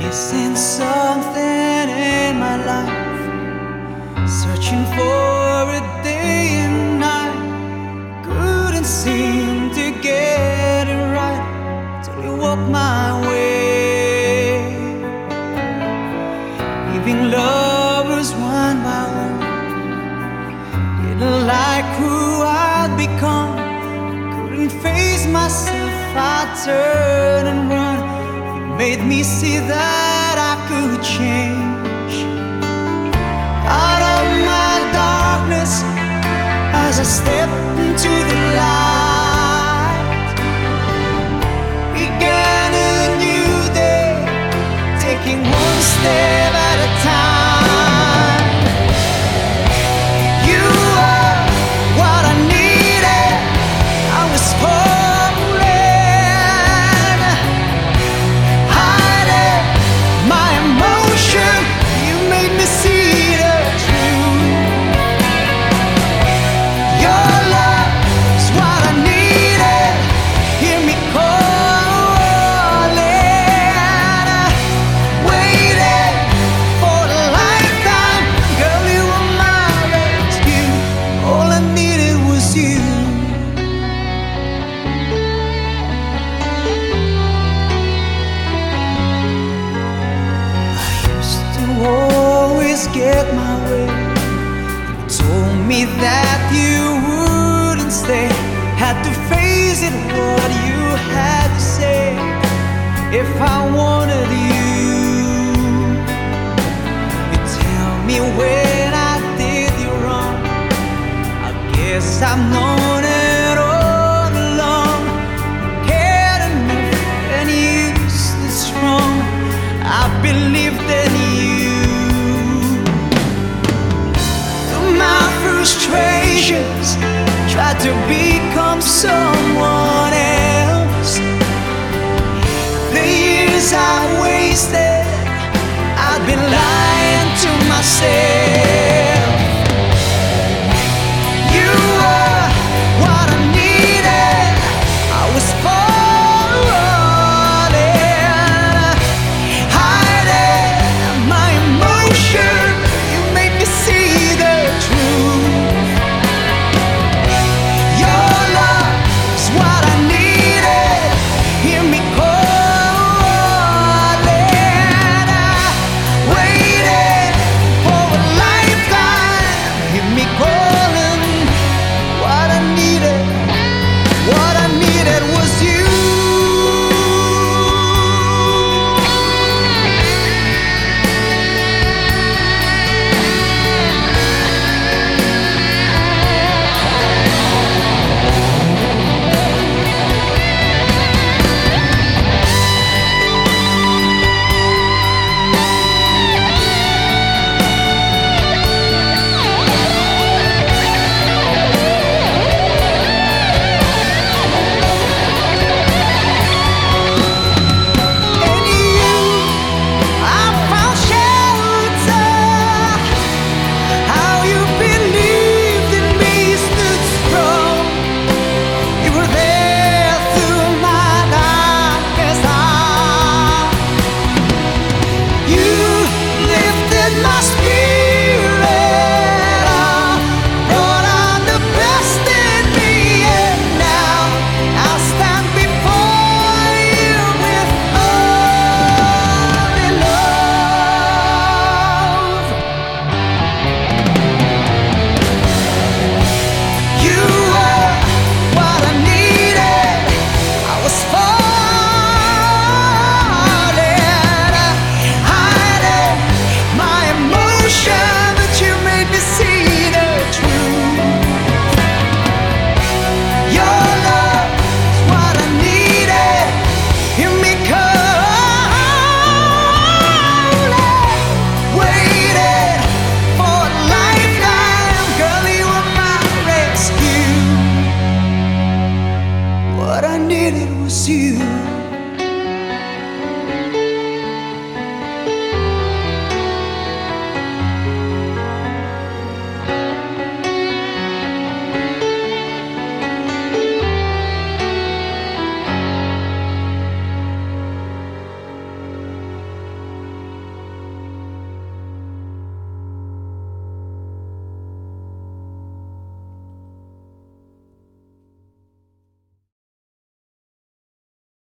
Missing something in my life, searching for a day and night. Couldn't seem to get it right till you walked my way, leaving lovers one by one. Didn't like who I'd become, couldn't face myself, I'd turn and run. You made me see that I could change. Out of my darkness, as I stepped into the light, began a new day, taking one step at a time. You are what I needed. I was falling, hiding my emotion. You made me see the truth. Your love is what I needed. Hear me calling, waiting for a lifetime. Girl, you were my rescue. All I needed was you. I used to always get my way. You told me that you wouldn't stay. Had to face it, what you had to say. If I wanted you, you tell me when I did you wrong. I guess I've known it all along. Cared enough and used it strong. I believed in you. Through my frustrations, tried to become someone else. The years I wasted, I've been lying to myself.